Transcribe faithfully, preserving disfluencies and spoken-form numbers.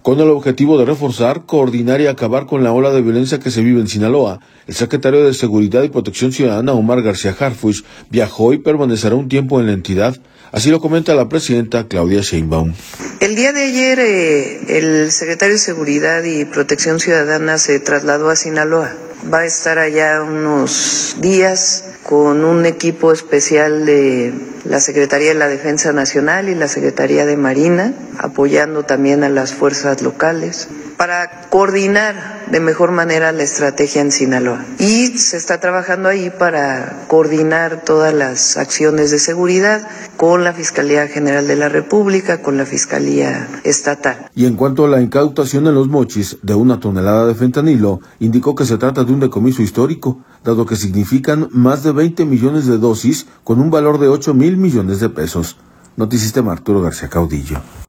Con el objetivo de reforzar, coordinar y acabar con la ola de violencia que se vive en Sinaloa, el secretario de Seguridad y Protección Ciudadana, Omar García Harfuch, viajó y permanecerá un tiempo en la entidad. Así lo comenta la presidenta Claudia Sheinbaum. El día de ayer, eh, el secretario de Seguridad y Protección Ciudadana se trasladó a Sinaloa. Va a estar allá unos días con un equipo especial de la Secretaría de la Defensa Nacional y la Secretaría de Marina, apoyando también a las fuerzas locales, para coordinar de mejor manera la estrategia en Sinaloa. Y se está trabajando ahí para coordinar todas las acciones de seguridad con la Fiscalía General de la República, con la Fiscalía Estatal. Y en cuanto a la incautación en Los Mochis de una tonelada de fentanilo, indicó que se trata de un decomiso histórico, dado que significan más de veinte millones de dosis con un valor de ocho mil millones de pesos. Notisistema Arturo García Caudillo.